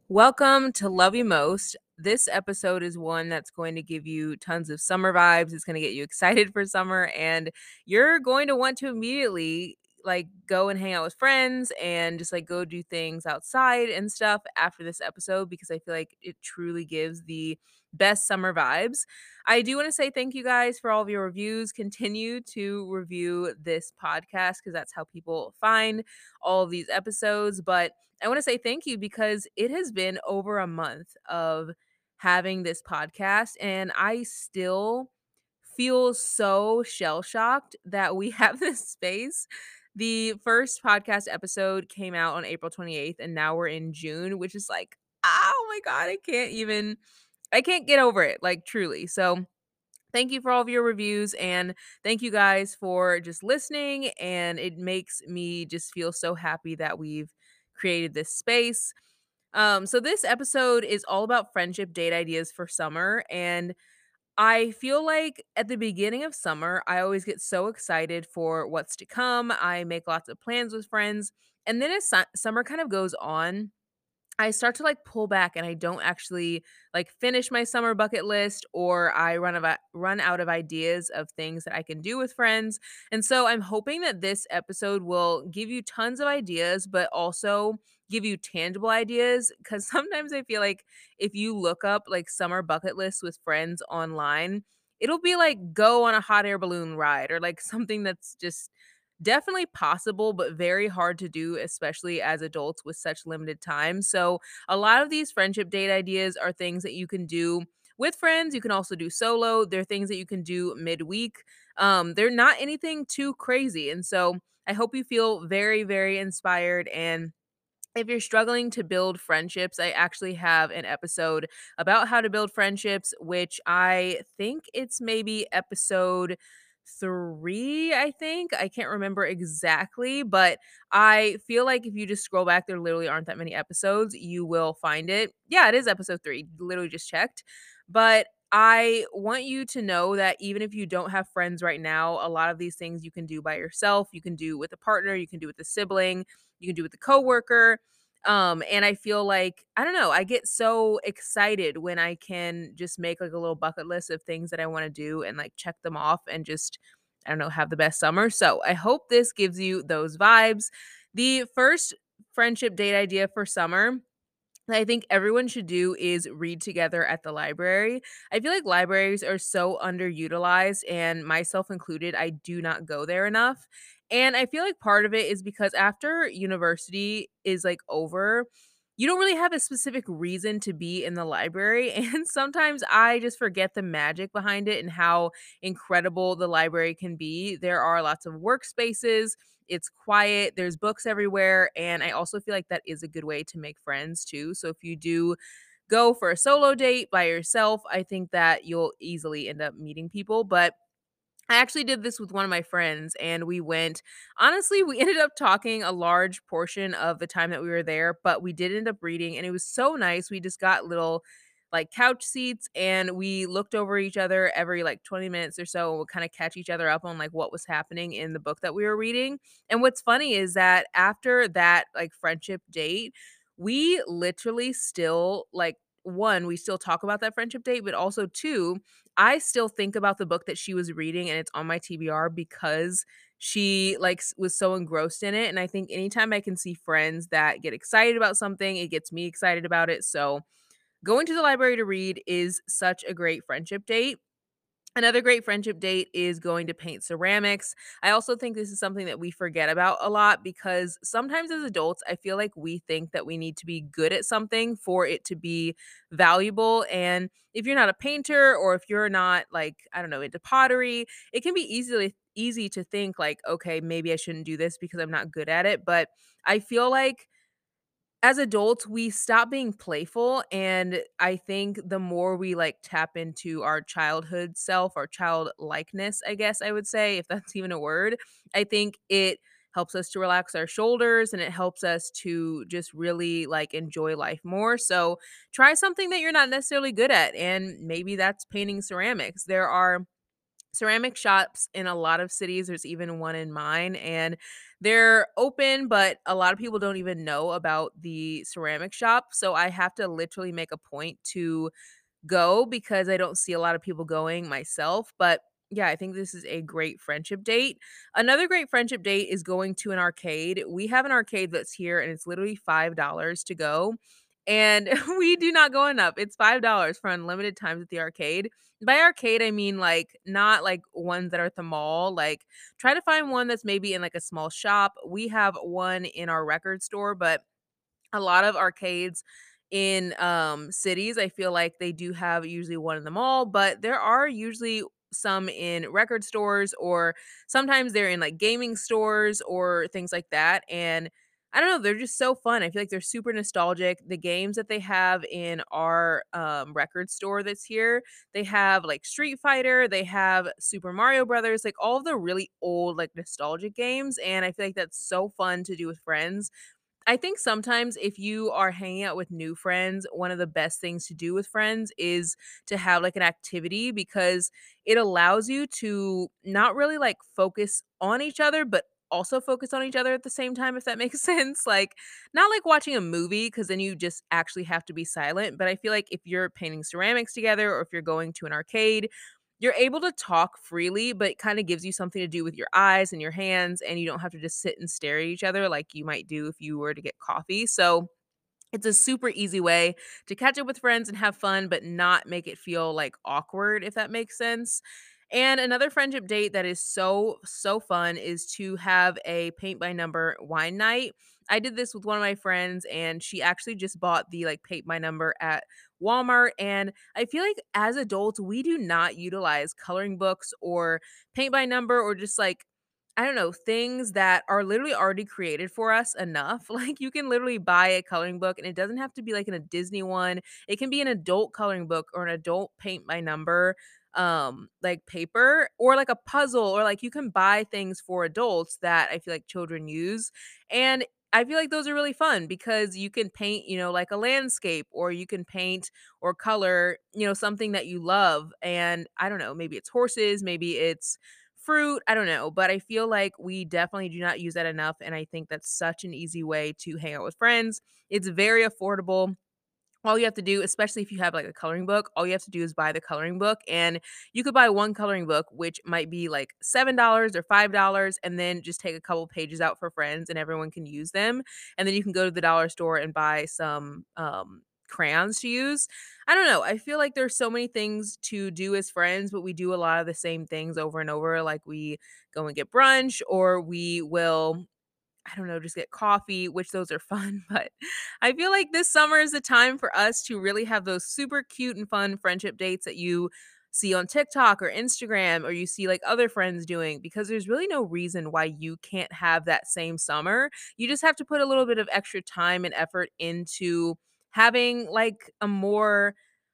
Welcome to Love You Most. This episode is one that's going to give you tons of summer vibes. It's going to get you excited for summer, and you're going to want to immediately go and hang out with friends and just go do things outside and stuff after this episode because I feel like it truly gives the best summer vibes. I do want to say thank you guys for all of your reviews. Continue to review this podcast because that's how people find all of these episodes. But I want to say thank you because it has been over a month of having this podcast, and I still feel so shell shocked that we have this space. The first podcast episode came out on April 28th, and now we're in June, which is like, oh my God, I can't get over it, like truly. So, thank you for all of your reviews and thank you guys for just listening. And it makes me just feel so happy that we've created this space. So this episode is all about friendship date ideas for summer. And I feel like at the beginning of summer, I always get so excited for what's to come. I make lots of plans with friends. And then as summer kind of goes on, I start to pull back and I don't actually finish my summer bucket list, or I run out of ideas of things that I can do with friends. And so I'm hoping that this episode will give you tons of ideas but also give you tangible ideas, cuz sometimes I feel like if you look up summer bucket lists with friends online, it'll be like go on a hot air balloon ride or something that's just definitely possible, but very hard to do, especially as adults with such limited time. So, a lot of these friendship date ideas are things that you can do with friends. You can also do solo. They're things that you can do midweek. They're not anything too crazy. And so, I hope you feel very, very inspired. And if you're struggling to build friendships, I actually have an episode about how to build friendships, which I think it's maybe episode 3, I think. I can't remember exactly, but I feel like if you just scroll back, there literally aren't that many episodes. You will find it. Yeah, it is episode 3. Literally just checked. But I want you to know that even if you don't have friends right now, a lot of these things you can do by yourself. You can do with a partner, you can do with a sibling, you can do with a coworker. And I feel like, I don't know, I get so excited when I can just make a little bucket list of things that I want to do and check them off and just, I don't know, have the best summer. So I hope this gives you those vibes. The first friendship date idea for summer that I think everyone should do is read together at the library. I feel like libraries are so underutilized, and myself included, I do not go there enough. And I feel like part of it is because after university is over, you don't really have a specific reason to be in the library. And sometimes I just forget the magic behind it and how incredible the library can be. There are lots of workspaces, it's quiet, there's books everywhere, and I also feel like that is a good way to make friends too. So if you do go for a solo date by yourself, I think that you'll easily end up meeting people. But I actually did this with one of my friends and we went, honestly, we ended up talking a large portion of the time that we were there, but we did end up reading and it was so nice. We just got little couch seats and we looked over each other every 20 minutes or so and would kind of catch each other up on what was happening in the book that we were reading. And what's funny is that after that friendship date, we literally still one, we still talk about that friendship date, but also two, I still think about the book that she was reading and it's on my TBR because she was so engrossed in it. And I think anytime I can see friends that get excited about something, it gets me excited about it. So going to the library to read is such a great friendship date. Another great friendship date is going to paint ceramics. I also think this is something that we forget about a lot because sometimes as adults, I feel like we think that we need to be good at something for it to be valuable. And if you're not a painter or if you're not I don't know, into pottery, it can be easy to think okay, maybe I shouldn't do this because I'm not good at it. But I feel like as adults, we stop being playful, and I think the more we, tap into our childhood self, our childlikeness, I guess I would say, if that's even a word, I think it helps us to relax our shoulders, and it helps us to just really, enjoy life more. So, try something that you're not necessarily good at, and maybe that's painting ceramics. There are ceramic shops in a lot of cities. There's even one in mine, and they're open, but a lot of people don't even know about the ceramic shop. So I have to literally make a point to go because I don't see a lot of people going myself. But yeah, I think this is a great friendship date. Another great friendship date is going to an arcade. We have an arcade that's here and it's literally $5 to go. And we do not go enough. It's $5 for unlimited times at the arcade. By arcade, I mean like not like ones that are at the mall. Like try to find one that's maybe in like a small shop. We have one in our record store, but a lot of arcades in, cities, I feel like they do have usually one in the mall, but there are usually some in record stores or sometimes they're in, like, gaming stores or things like that, and I don't know, they're just so fun. I feel like they're super nostalgic. The games that they have in our, record store that's here, they have, like, Street Fighter, they have Super Mario Brothers, like, all of the really old, like, nostalgic games, and I feel like that's so fun to do with friends. I think sometimes if you are hanging out with new friends, one of the best things to do with friends is to have like an activity because it allows you to not really like focus on each other, but also focus on each other at the same time, if that makes sense. Like, not like watching a movie because then you just actually have to be silent. But I feel like if you're painting ceramics together or if you're going to an arcade, you're able to talk freely, but it kinda gives you something to do with your eyes and your hands, and you don't have to just sit and stare at each other like you might do if you were to get coffee, so it's a super easy way to catch up with friends and have fun, but not make it feel, like, awkward, if that makes sense. And another friendship date that is so fun is to have a paint by number wine night. I did this with one of my friends, and she actually just bought the, like, paint by number at Walmart, and I feel like as adults, we do not utilize coloring books or paint by number or just, like, I don't know, things that are literally already created for us enough. Like, you can literally buy a coloring book, and it doesn't have to be like in a Disney one. It can be an adult coloring book or an adult paint by number, like paper or like a puzzle, or like you can buy things for adults that I feel like children use. And I feel like those are really fun because you can paint, like a landscape, or you can paint or color, something that you love. And I don't know, maybe it's horses, maybe it's fruit, I don't know, but I feel like we definitely do not use that enough, and I think that's such an easy way to hang out with friends. It's very affordable. All you have to do, especially if you have, like, a coloring book, all you have to do is buy the coloring book, and you could buy 1 coloring book, which might be, like, $7 or $5, and then just take a couple pages out for friends, and everyone can use them, and then you can go to the dollar store and buy some, crayons to use. I don't know, I feel like there's so many things to do as friends, but we do a lot of the same things over and over, like, we go and get brunch, or we will, I don't know, just get coffee, which those are fun, but I feel like this summer is the time for us to really have those super cute and fun friendship dates that you see on TikTok or Instagram, or you see like other friends doing, because there's really no reason why you can't have that same summer. You just have to put a little bit of extra time and effort into having like a more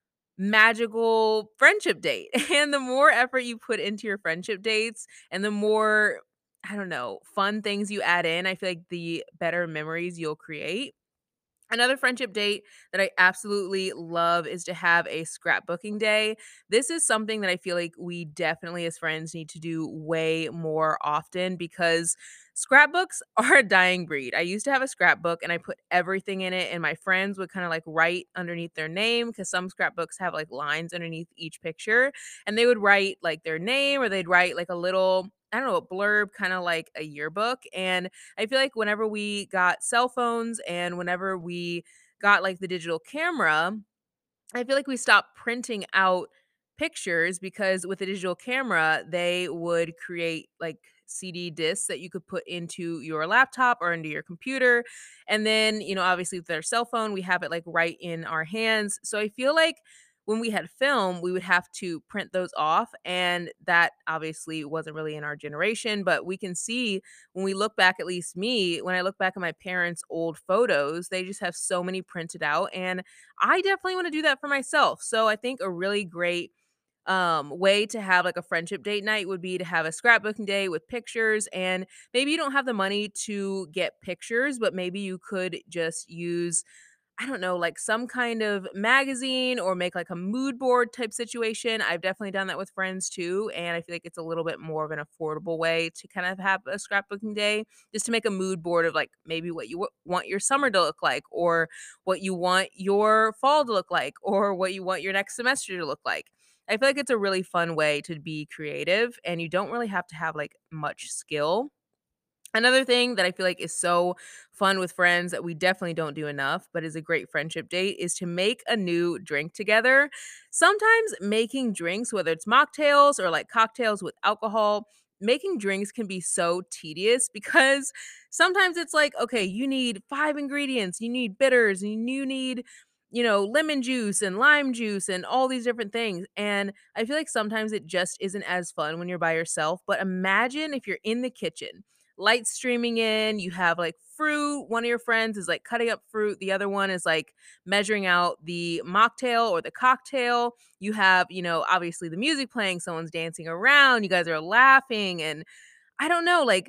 magical friendship date. And the more effort you put into your friendship dates and the more, I don't know, fun things you add in, I feel like the better memories you'll create. Another friendship date that I absolutely love is to have a scrapbooking day. This is something that I feel like we definitely as friends need to do way more often because scrapbooks are a dying breed. I used to have a scrapbook and I put everything in it, and my friends would kind of like write underneath their name because some scrapbooks have like lines underneath each picture, and they would write like their name, or they'd write like a little, I don't know, a blurb, kind of like a yearbook. And I feel like whenever we got cell phones and whenever we got like the digital camera, I feel like we stopped printing out pictures because with the digital camera, they would create like CD discs that you could put into your laptop or into your computer. And then, obviously with our cell phone, we have it like right in our hands. So I feel like when we had film, we would have to print those off. And that obviously wasn't really in our generation. But we can see when we look back, at least me, when I look back at my parents' old photos, they just have so many printed out. And I definitely wanna do that for myself. So I think a really great, way to have, like, a friendship date night would be to have a scrapbooking day with pictures, and maybe you don't have the money to get pictures, but maybe you could just use I don't know, like some kind of magazine or make like a mood board type situation. I've definitely done that with friends too. And I feel like it's a little bit more of an affordable way to kind of have a scrapbooking day, just to make a mood board of like maybe what you want your summer to look like, or what you want your fall to look like, or what you want your next semester to look like. I feel like it's a really fun way to be creative, and you don't really have to have like much skill. Another thing that I feel like is so fun with friends that we definitely don't do enough, but is a great friendship date, is to make a new drink together. Sometimes making drinks, whether it's mocktails or like cocktails with alcohol, making drinks can be so tedious because sometimes it's like, okay, you need 5 ingredients, you need bitters, and you need, lemon juice and lime juice and all these different things. And I feel like sometimes it just isn't as fun when you're by yourself. But imagine if you're in the kitchen, lights streaming in, you have like fruit. One of your friends is like cutting up fruit, the other one is like measuring out the mocktail or the cocktail. You have, obviously the music playing, someone's dancing around, you guys are laughing. And I don't know, like,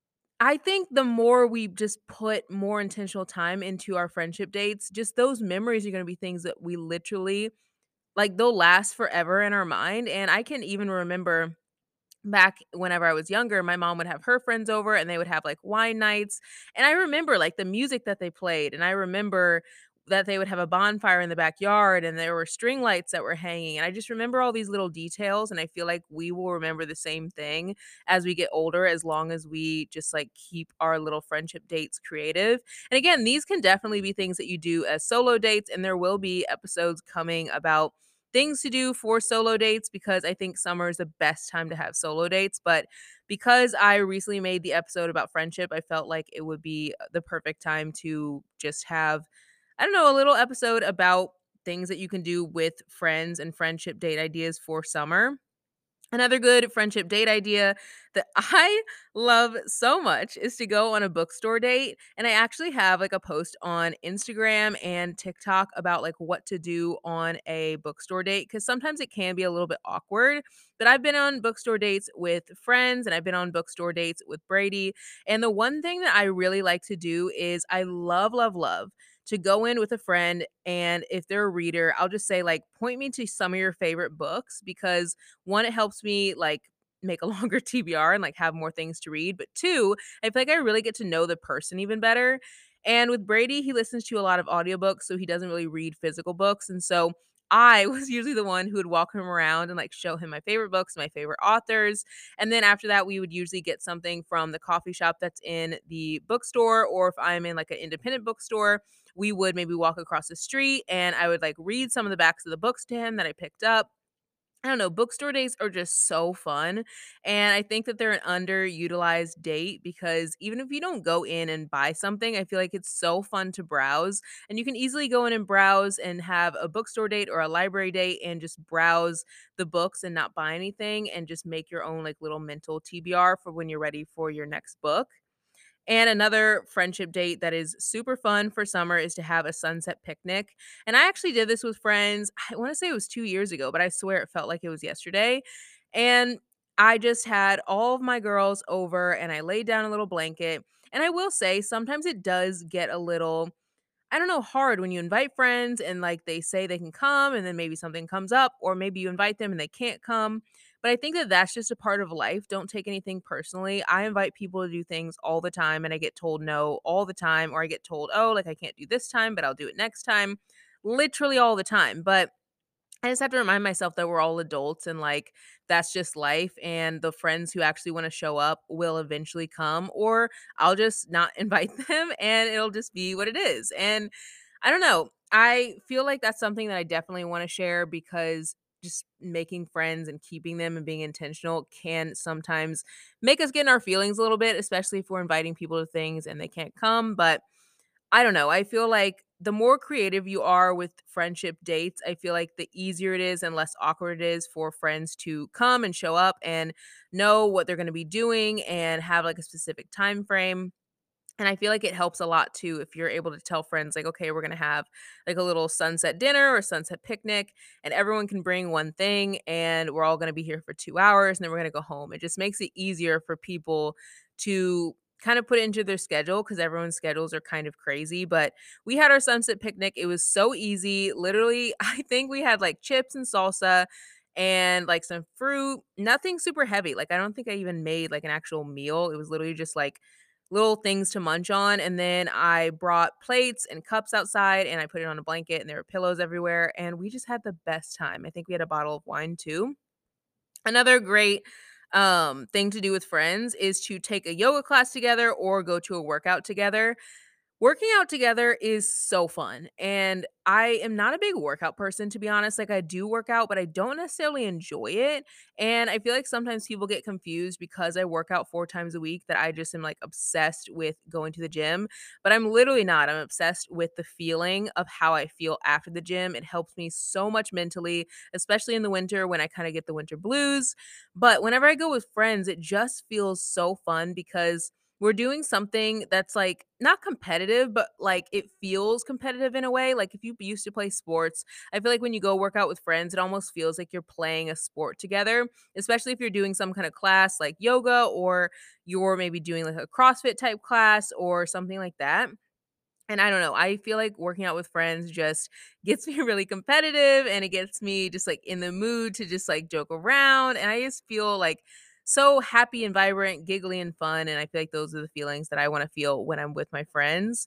I think the more we just put more intentional time into our friendship dates, just those memories are going to be things that we literally, like, they'll last forever in our mind. And I can even remember back whenever I was younger, my mom would have her friends over and they would have like wine nights. And I remember like the music that they played. And I remember that they would have a bonfire in the backyard and there were string lights that were hanging. And I just remember all these little details. And I feel like we will remember the same thing as we get older, as long as we just like keep our little friendship dates creative. And again, these can definitely be things that you do as solo dates. And there will be episodes coming about things to do for solo dates, because I think summer is the best time to have solo dates. But because I recently made the episode about friendship, I felt like it would be the perfect time to just have, I don't know, a little episode about things that you can do with friends and friendship date ideas for summer. Another good friendship date idea that I love so much is to go on a bookstore date. And I actually have like a post on Instagram and TikTok about like what to do on a bookstore date, because sometimes it can be a little bit awkward. But I've been on bookstore dates with friends and I've been on bookstore dates with Brady. And the one thing that I really like to do is I love, love, love to go in with a friend. And if they're a reader, I'll just say, like, point me to some of your favorite books, because one, it helps me like make a longer TBR and like have more things to read. But two, I feel like I really get to know the person even better. And with Brady, he listens to a lot of audiobooks, so he doesn't really read physical books. And so I was usually the one who would walk him around and like show him my favorite books, my favorite authors. And then after that, we would usually get something from the coffee shop that's in the bookstore, or if I'm in like an independent bookstore, we would maybe walk across the street and I would like read some of the backs of the books to him that I picked up. I don't know, bookstore dates are just so fun. And I think that they're an underutilized date, because even if you don't go in and buy something, I feel like it's so fun to browse. And you can easily go in and browse and have a bookstore date or a library date and just browse the books and not buy anything, and just make your own like little mental TBR for when you're ready for your next book. And another friendship date that is super fun for summer is to have a sunset picnic. And I actually did this with friends. I want to say it was 2 years ago, but I swear it felt like it was yesterday. And I just had all of my girls over and I laid down a little blanket. And I will say sometimes it does get a little, I don't know, hard when you invite friends and like they say they can come and then maybe something comes up, or maybe you invite them and they can't come. But I think that that's just a part of life. Don't take anything personally. I invite people to do things all the time and I get told no all the time, or I get told, "Oh, like I can't do this time, but I'll do it next time." Literally all the time. But I just have to remind myself that we're all adults and like that's just life, and the friends who actually want to show up will eventually come, or I'll just not invite them and it'll just be what it is. And I don't know. I feel like that's something that I definitely want to share, because just making friends and keeping them and being intentional can sometimes make us get in our feelings a little bit, especially if we're inviting people to things and they can't come. But I don't know. I feel like the more creative you are with friendship dates, I feel like the easier it is and less awkward it is for friends to come and show up and know what they're going to be doing and have like a specific time frame. And I feel like it helps a lot too if you're able to tell friends, like, okay, we're going to have like a little sunset dinner or sunset picnic, and everyone can bring one thing, and we're all going to be here for 2 hours and then we're going to go home. It just makes it easier for people to kind of put it into their schedule because everyone's schedules are kind of crazy. But we had our sunset picnic. It was so easy. Literally, I think we had like chips and salsa and like some fruit, nothing super heavy. Like, I don't think I even made like an actual meal. It was literally just like little things to munch on. And then I brought plates and cups outside and I put it on a blanket and there were pillows everywhere. And we just had the best time. I think we had a bottle of wine too. Another great thing to do with friends is to take a yoga class together or go to a workout together. Working out together is so fun, and I am not a big workout person, to be honest. Like, I do work out, but I don't necessarily enjoy it, and I feel like sometimes people get confused because I work out 4 times a week that I just am, like, obsessed with going to the gym, but I'm literally not. I'm obsessed with the feeling of how I feel after the gym. It helps me so much mentally, especially in the winter when I kinda get the winter blues, but whenever I go with friends, it just feels so fun because we're doing something that's, like, not competitive, but, like, it feels competitive in a way. Like, if you used to play sports, I feel like when you go work out with friends, it almost feels like you're playing a sport together, especially if you're doing some kinda class like yoga or you're maybe doing, like, a CrossFit type class or something like that. And I don't know, I feel like working out with friends just gets me really competitive and it gets me just like in the mood to just like joke around. And I just feel like so happy and vibrant, giggly and fun. And I feel like those are the feelings that I want to feel when I'm with my friends.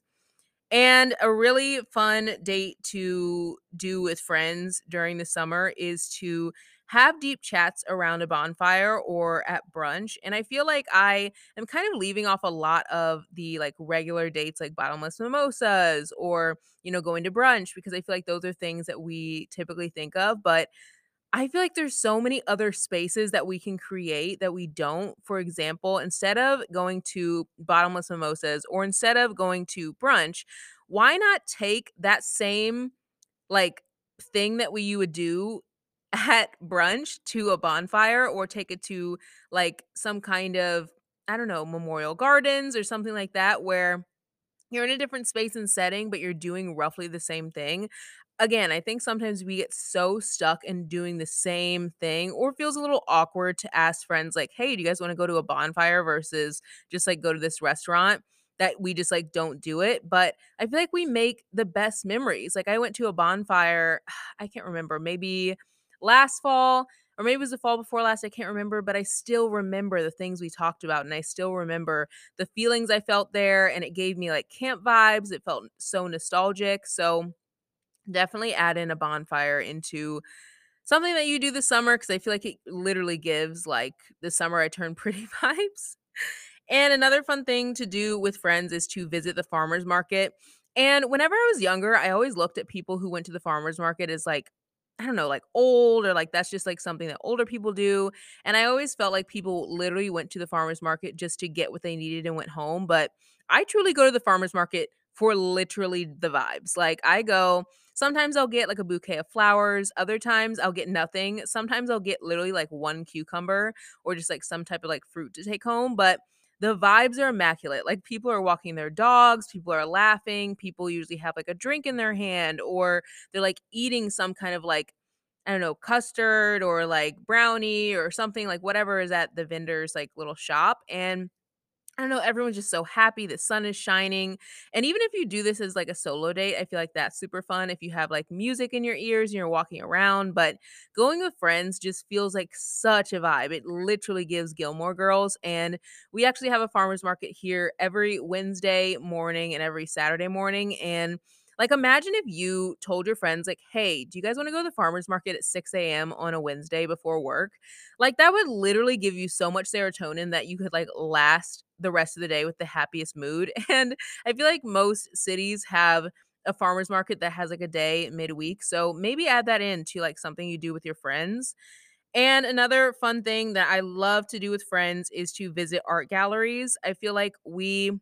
And a really fun date to do with friends during the summer is to have deep chats around a bonfire or at brunch. And I feel like I am kind of leaving off a lot of the like regular dates like bottomless mimosas or, going to brunch because I feel like those are things that we typically think of. But I feel like there's so many other spaces that we can create that we don't. For example, instead of going to bottomless mimosas or instead of going to brunch, why not take that same like thing that you would do at brunch to a bonfire or take it to like some kind of, I don't know, memorial gardens or something like that where you're in a different space and setting, but you're doing roughly the same thing. Again, I think sometimes we get so stuck in doing the same thing or it feels a little awkward to ask friends like, "Hey, do you guys wanna go to a bonfire versus just, like, go to this restaurant?" That we just, like, don't do it, but I feel like we make the best memories. Like, I went to a bonfire, I can't remember, maybe last fall or maybe it was the fall before last, I can't remember, but I still remember the things we talked about, and I still remember the feelings I felt there, and it gave me, like, camp vibes. It felt so nostalgic, so definitely add in a bonfire into something that you do this summer because I feel like it literally gives, like, the summer I turn pretty vibes. And another fun thing to do with friends is to visit the farmer's market. And whenever I was younger, I always looked at people who went to the farmer's market as like, I don't know, like old or like that's just like something that older people do. And I always felt like people literally went to the farmer's market just to get what they needed and went home. But I truly go to the farmer's market for literally the vibes. Like I go, sometimes I'll get like a bouquet of flowers, other times I'll get nothing. Sometimes I'll get literally like one cucumber or just like some type of like fruit to take home. But the vibes are immaculate. Like, people are walking their dogs, people are laughing, people usually have, like, a drink in their hand, or they're, like, eating some kind of, like, I don't know, custard or, like, brownie or something, like, whatever is at the vendor's, like, little shop, and I don't know, everyone's just so happy, the sun is shining, and even if you do this as, like, a solo date, I feel like that's super fun if you have, like, music in your ears and you're walking around, but going with friends just feels like such a vibe. It literally gives Gilmore Girls, and we actually have a farmer's market here every Wednesday morning and every Saturday morning, and, like, imagine if you told your friends, like, "Hey, do you guys wanna go to the farmer's market at 6 a.m. on a Wednesday before work?" Like, that would literally give you so much serotonin that you could, like, last the rest of the day with the happiest mood, and I feel like most cities have a farmer's market that has, like, a day midweek, so maybe add that in to, like, something you do with your friends. And another fun thing that I love to do with friends is to visit art galleries. I feel like we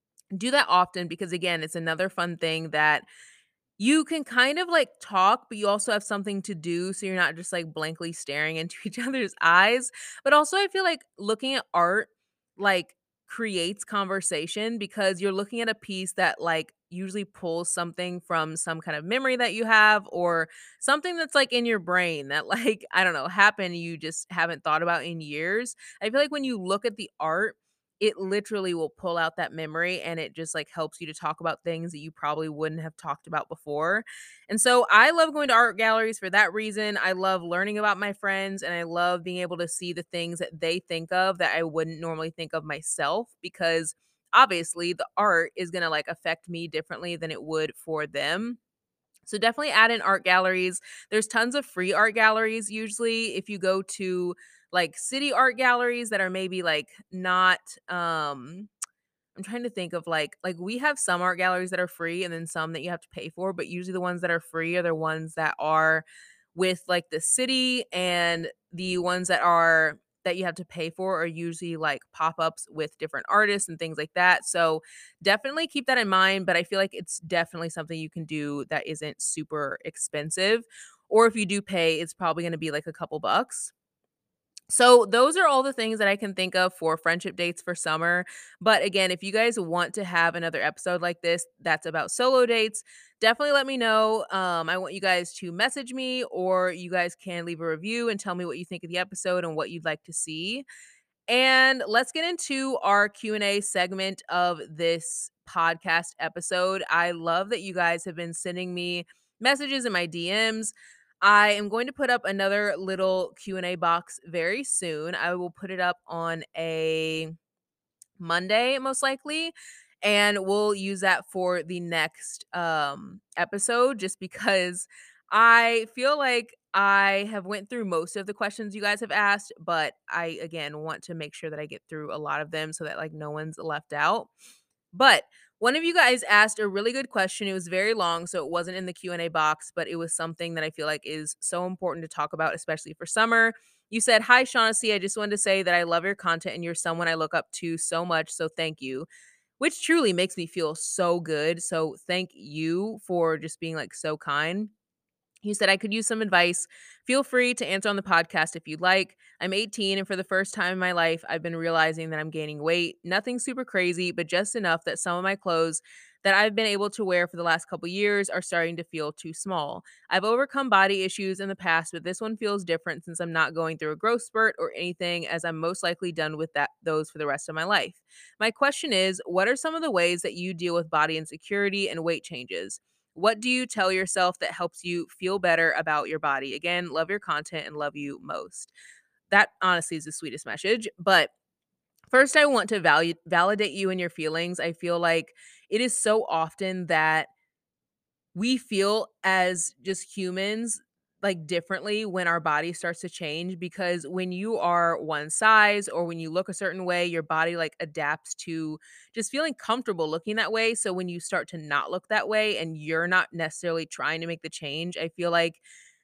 do that often because, again, it's another fun thing that you can kind of, like, talk, but you also have something to do, so you're not just, like, blankly staring into each other's eyes, but also I feel like looking at art, like, creates conversation because you're looking at a piece that, like, usually pulls something from some kind of memory that you have or something that's, like, in your brain that, like, I don't know, happened you just haven't thought about in years. I feel like when you look at the art, it literally will pull out that memory and it just like helps you to talk about things that you probably wouldn't have talked about before. And so I love going to art galleries for that reason. I love learning about my friends and I love being able to see the things that they think of that I wouldn't normally think of myself, because obviously the art is going to like affect me differently than it would for them. So definitely add in art galleries. There's tons of free art galleries usually if you go to like city art galleries that are maybe like not I'm trying to think of like we have some art galleries that are free and then some that you have to pay for, but usually the ones that are free are the ones that are with like the city, and the ones that you have to pay for are usually like pop-ups with different artists and things like that. So definitely keep that in mind, but I feel like it's definitely something you can do that isn't super expensive. Or if you do pay, it's probably going to be like a couple bucks. So those are all the things that I can think of for friendship dates for summer. But again, if you guys want to have another episode like this that's about solo dates, definitely let me know. I want you guys to message me, or you guys can leave a review and tell me what you think of the episode and what you'd like to see. And let's get into our Q&A segment of this podcast episode. I love that you guys have been sending me messages in my DMs. I am going to put up another little Q&A box very soon. I will put it up on a Monday, most likely, and we'll use that for the next episode, just because I feel like I have went through most of the questions you guys have asked, but I again want to make sure that I get through a lot of them so that like no one's left out. But one of you guys asked a really good question. It was very long, so it wasn't in the Q&A box, but it was something that I feel like is so important to talk about, especially for summer. You said, "Hi, Shaughnessy. I just wanted to say that I love your content and you're someone I look up to so much. So thank you," which truly makes me feel so good. So thank you for just being like so kind. He said, "I could use some advice. Feel free to answer on the podcast if you'd like. I'm 18, and for the first time in my life, I've been realizing that I'm gaining weight. Nothing super crazy, but just enough that some of my clothes that I've been able to wear for the last couple years are starting to feel too small. I've overcome body issues in the past, but this one feels different since I'm not going through a growth spurt or anything, as I'm most likely done with those for the rest of my life. My question is, what are some of the ways that you deal with body insecurity and weight changes? What do you tell yourself that helps you feel better about your body? Again, love your content and love you most." That honestly is the sweetest message. But first, I want to validate you and your feelings. I feel like it is so often that we feel as just humans like differently when our body starts to change, because when you are one size or when you look a certain way, your body like adapts to just feeling comfortable looking that way. So when you start to not look that way and you're not necessarily trying to make the change, I feel like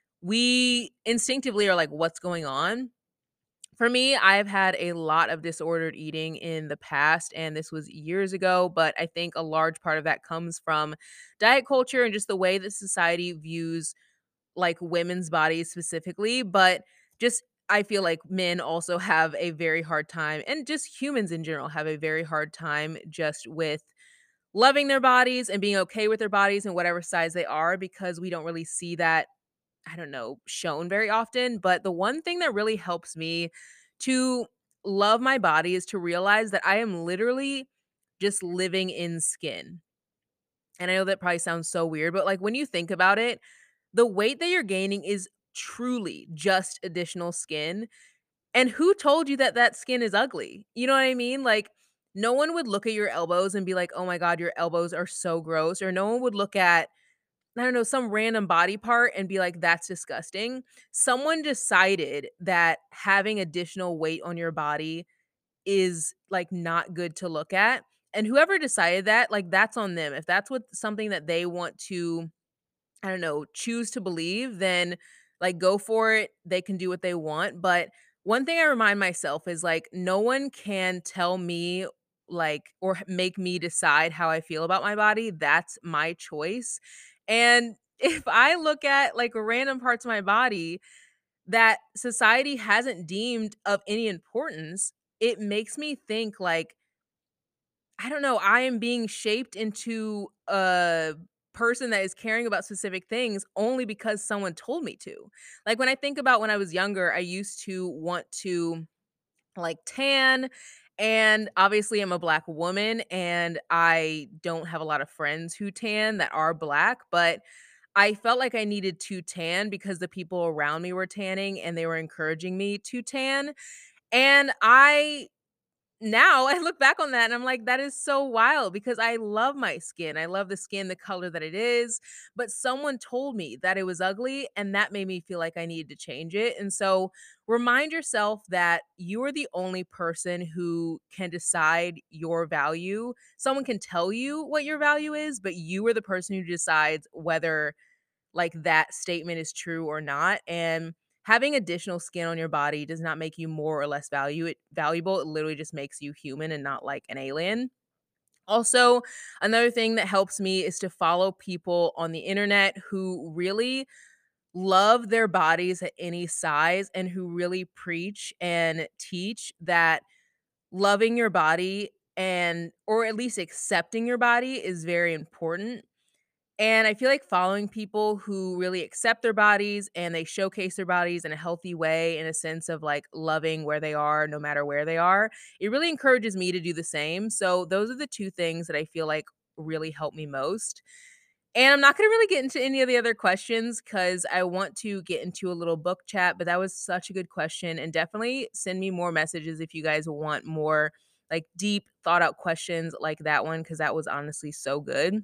we instinctively are like, what's going on? For me, I've had a lot of disordered eating in the past, and this was years ago, but I think a large part of that comes from diet culture and just the way that society views like women's bodies specifically. But just I feel like men also have a very hard time, and just humans in general have a very hard time just with loving their bodies and being okay with their bodies and whatever size they are, because we don't really see that, I don't know, shown very often. But the one thing that really helps me to love my body is to realize that I am literally just living in skin. And I know that probably sounds so weird, but like when you think about it, the weight that you're gaining is truly just additional skin. And who told you that that skin is ugly? You know what I mean? Like, no one would look at your elbows and be like, "Oh my God, your elbows are so gross." Or no one would look at, I don't know, some random body part and be like, "That's disgusting." Someone decided that having additional weight on your body is like not good to look at. And whoever decided that, like, that's on them. If that's what something that they want to, I don't know, choose to believe, then like go for it. They can do what they want. But one thing I remind myself is like no one can tell me like or make me decide how I feel about my body. That's my choice. And if I look at like random parts of my body that society hasn't deemed of any importance, it makes me think like, I don't know, I am being shaped into a person that is caring about specific things only because someone told me to. Like when I think about when I was younger, I used to want to like tan And obviously, I'm a Black woman, and I don't have a lot of friends who tan that are Black, but I felt like I needed to tan because the people around me were tanning and they were encouraging me to tan. And I now I look back on that and I'm like, that is so wild because I love my skin. I love the skin, the color that it is. But someone told me that it was ugly, and that made me feel like I needed to change it. And so remind yourself that you are the only person who can decide your value. Someone can tell you what your value is, but you are the person who decides whether like that statement is true or not. And having additional skin on your body does not make you more or less valuable. It literally just makes you human and not like an alien. Also, another thing that helps me is to follow people on the internet who really love their bodies at any size and who really preach and teach that loving your body and or at least accepting your body is very important. And I feel like following people who really accept their bodies and they showcase their bodies in a healthy way, in a sense of like loving where they are, no matter where they are, it really encourages me to do the same. So, those are the two things that I feel like really help me most. And I'm not going to really get into any of the other questions because I want to get into a little book chat, but that was such a good question. And definitely send me more messages if you guys want more like deep, thought out questions like that one, because that was honestly so good.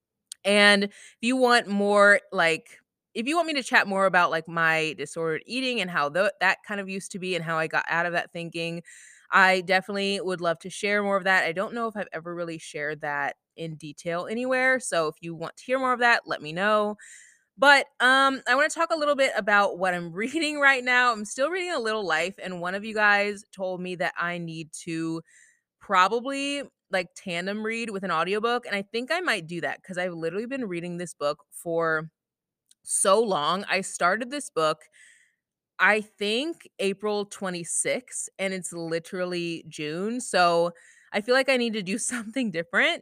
And if you want more, like, if you want me to chat more about like my disordered eating and how that kind of used to be and how I got out of that thinking, I definitely would love to share more of that. I don't know if I've ever really shared that in detail anywhere. So if you want to hear more of that, let me know. But I want to talk a little bit about what I'm reading right now. I'm still reading A Little Life, and one of you guys told me that I need to probably, like, tandem read with an audiobook, and I think I might do that because 'cause I've literally been reading this book for so long. I started this book, I think April 26th, and it's literally June, so I feel like I need to do something different.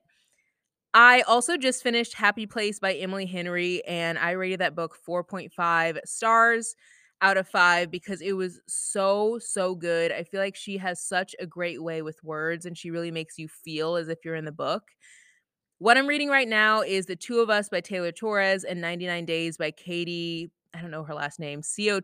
I also just finished Happy Place by Emily Henry, and I rated that book 4.5 stars out of 5 because it was so, so good. I feel like she has such a great way with words, and she really makes you feel as if you're in the book. What I'm reading right now is The Two of Us by Taylor Torres and 99 Days by Katie, I don't know her last name,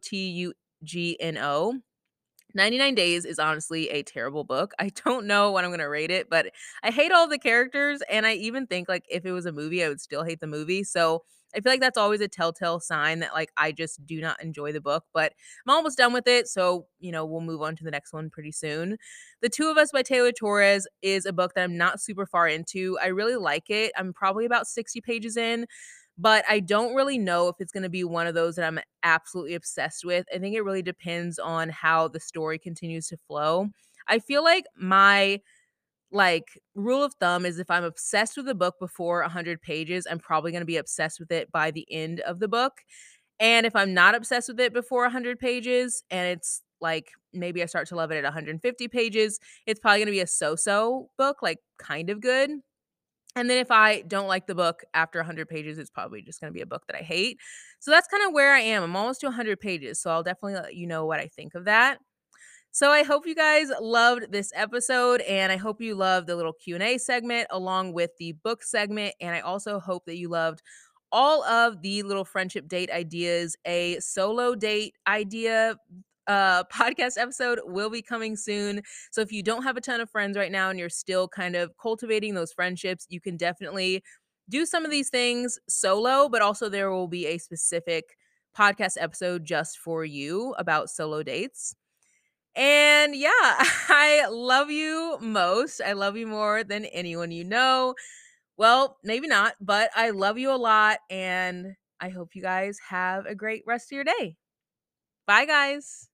Cotugno. 99 Days is honestly a terrible book. I don't know what I'm gonna rate it, but I hate all the characters, and I even think, like, if it was a movie, I would still hate the movie, so I feel like that's always a telltale sign that, like, I just do not enjoy the book, but I'm almost done with it, so, we'll move on to the next one pretty soon. The Two of Us by Taylor Torres is a book that I'm not super far into. I really like it. I'm probably about 60 pages in, but I don't really know if it's gonna be one of those that I'm absolutely obsessed with. I think it really depends on how the story continues to flow. I feel like my, like, rule of thumb is if I'm obsessed with a book before 100 pages, I'm probably gonna be obsessed with it by the end of the book, and if I'm not obsessed with it before 100 pages and it's, like, maybe I start to love it at 150 pages, it's probably gonna be a so-so book, like, kind of good. And then if I don't like the book after 100 pages, it's probably just gonna be a book that I hate. So that's kinda where I am. I'm almost to 100 pages, so I'll definitely let you know what I think of that. So I hope you guys loved this episode, and I hope you loved the little Q&A segment along with the book segment, and I also hope that you loved all of the little friendship date ideas. A solo date idea podcast episode will be coming soon. So if you don't have a ton of friends right now and you're still kind of cultivating those friendships, you can definitely do some of these things solo, but also there will be a specific podcast episode just for you about solo dates. And yeah, I love you most. I love you more than anyone you know. Well, maybe not, but I love you a lot. And I hope you guys have a great rest of your day. Bye, guys.